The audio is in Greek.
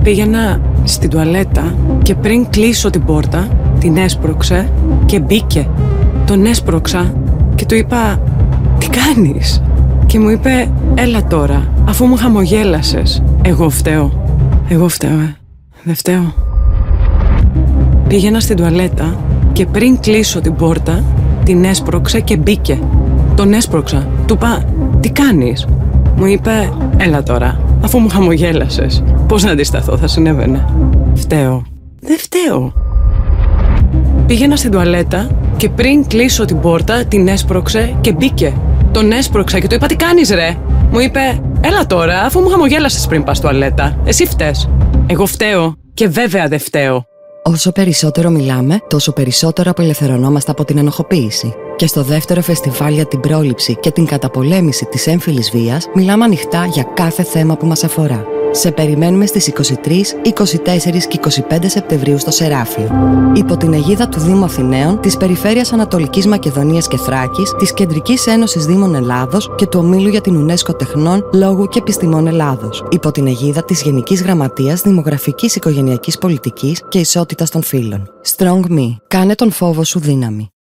Πήγαινα στην τουαλέτα και πριν κλείσω την πόρτα, την έσπρωξε και μπήκε. Τον έσπρωξα και του είπα «Τι κάνεις?» Και μου είπε «Έλα τώρα, αφού μου χαμογέλασες». Εγώ φταίω. Δεν φταίω. Πήγαινα στην τουαλέτα και πριν κλείσω την πόρτα, την έσπρωξε και μπήκε. Τον έσπρωξα. Του είπα «Τι κάνεις?» Μου είπε «Έλα τώρα, αφού μου χαμογέλασες». Πώς να αντισταθώ, θα συνέβαινε. Φταίω. Δεν φταίω. Πήγαινα στην τουαλέτα και πριν κλείσω την πόρτα, την έσπρωξε και μπήκε. Τον έσπρωξα και του είπα «Τι κάνεις ρε?» Μου είπε «Έλα τώρα, αφού μου χαμογέλασες πριν πας τουαλέτα. Εσύ φταίς». Εγώ φταίω και βέβαια δεν φταίω. Όσο περισσότερο μιλάμε, τόσο περισσότερο απελευθερωνόμαστε από την ενοχοποίηση. Και στο δεύτερο φεστιβάλ για την πρόληψη και την καταπολέμηση της έμφυλης βίας, μιλάμε ανοιχτά για κάθε θέμα που μας αφορά. Σε περιμένουμε στις 23, 24 και 25 Σεπτεμβρίου στο Σεράφιο. Υπό την αιγίδα του Δήμου Αθηναίων, της Περιφέρειας Ανατολικής Μακεδονίας και Θράκης, της Κεντρικής Ένωσης Δήμων Ελλάδος και του Ομίλου για την UNESCO Τεχνών, Λόγου και Επιστημών Ελλάδος. Υπό την αιγίδα της Γενικής Γραμματείας Δημογραφικής Οικογενειακής Πολιτικής και Ισότητας των Φύλων. Strong Me. Κάνε τον φόβο σου δύναμη.